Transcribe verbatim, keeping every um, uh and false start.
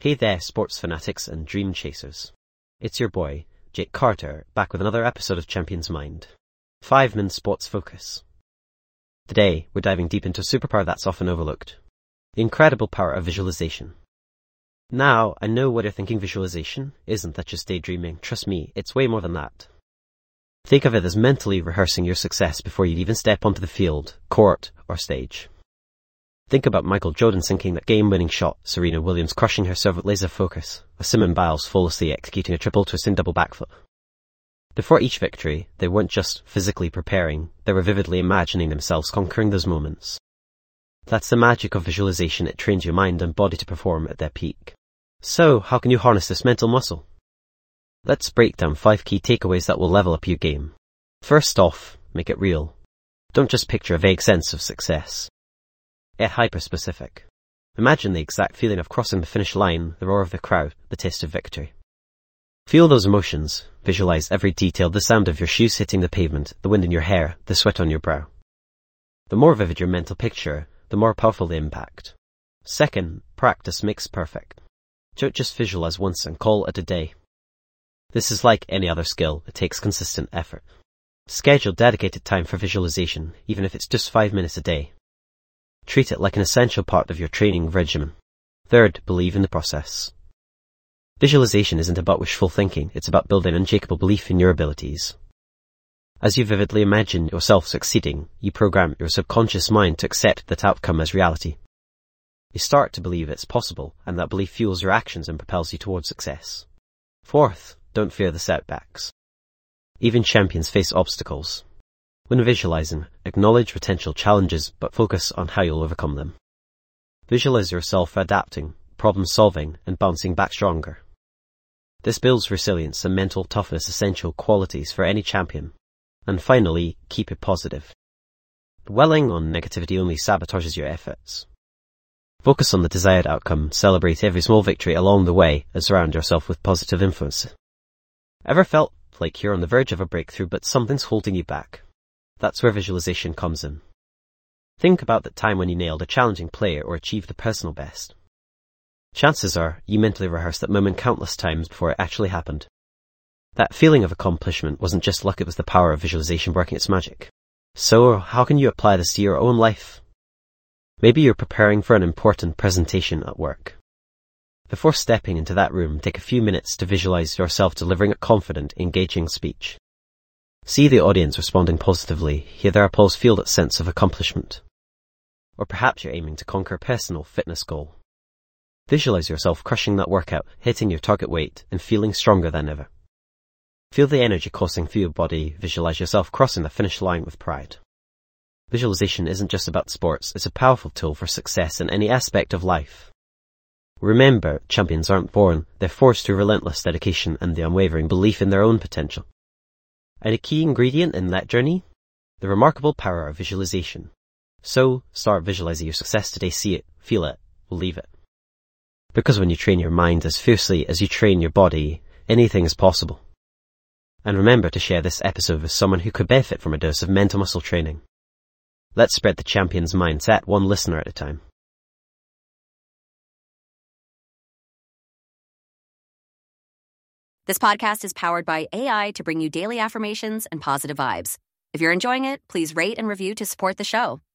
Hey there, sports fanatics and dream chasers. It's your boy, Jake Carter, back with another episode of Champion's Mind. Five-man sports focus. Today, we're diving deep into a superpower that's often overlooked. The incredible power of visualization. Now, I know what you're thinking. Visualization isn't that just daydreaming. Trust me, it's way more than that. Think of it as mentally rehearsing your success before you'd even step onto the field, court, or stage. Think about Michael Jordan sinking that game-winning shot, Serena Williams crushing her serve with laser focus, or Simone Biles flawlessly executing a triple twisting double backflip. Before each victory, they weren't just physically preparing, they were vividly imagining themselves conquering those moments. That's the magic of visualization. It trains your mind and body to perform at their peak. So, how can you harness this mental muscle? Let's break down five key takeaways that will level up your game. First off, make it real. Don't just picture a vague sense of success. Get hyper-specific. Imagine the exact feeling of crossing the finish line, the roar of the crowd, the taste of victory. Feel those emotions. Visualize every detail, the sound of your shoes hitting the pavement, the wind in your hair, the sweat on your brow. The more vivid your mental picture, the more powerful the impact. Second, practice makes perfect. Don't just visualize once and call it a day. This is like any other skill, it takes consistent effort. Schedule dedicated time for visualization, even if it's just five minutes a day. Treat it like an essential part of your training regimen. Third, believe in the process. Visualization isn't about wishful thinking, it's about building unshakable belief in your abilities. As you vividly imagine yourself succeeding, you program your subconscious mind to accept that outcome as reality. You start to believe it's possible, and that belief fuels your actions and propels you towards success. Fourth, don't fear the setbacks. Even champions face obstacles. When visualizing, acknowledge potential challenges, but focus on how you'll overcome them. Visualize yourself adapting, problem-solving, and bouncing back stronger. This builds resilience and mental toughness, essential qualities for any champion. And finally, keep it positive. Dwelling on negativity only sabotages your efforts. Focus on the desired outcome, celebrate every small victory along the way, and surround yourself with positive influence. Ever felt like you're on the verge of a breakthrough but something's holding you back? That's where visualization comes in. Think about the time when you nailed a challenging play or achieved a personal best. Chances are you mentally rehearsed that moment countless times before it actually happened. That feeling of accomplishment wasn't just luck, it was the power of visualization working its magic. So, how can you apply this to your own life? Maybe you're preparing for an important presentation at work. Before stepping into that room, take a few minutes to visualize yourself delivering a confident, engaging speech. See the audience responding positively, hear their applause, feel that sense of accomplishment. Or perhaps you're aiming to conquer a personal fitness goal. Visualize yourself crushing that workout, hitting your target weight, and feeling stronger than ever. Feel the energy coursing through your body, visualize yourself crossing the finish line with pride. Visualization isn't just about sports, it's a powerful tool for success in any aspect of life. Remember, champions aren't born, they're forged through relentless dedication and the unwavering belief in their own potential. And a key ingredient in that journey? The remarkable power of visualization. So, start visualizing your success today, see it, feel it, believe it. Because when you train your mind as fiercely as you train your body, anything is possible. And remember to share this episode with someone who could benefit from a dose of mental muscle training. Let's spread the champion's mindset one listener at a time. This podcast is powered by A I to bring you daily affirmations and positive vibes. If you're enjoying it, please rate and review to support the show.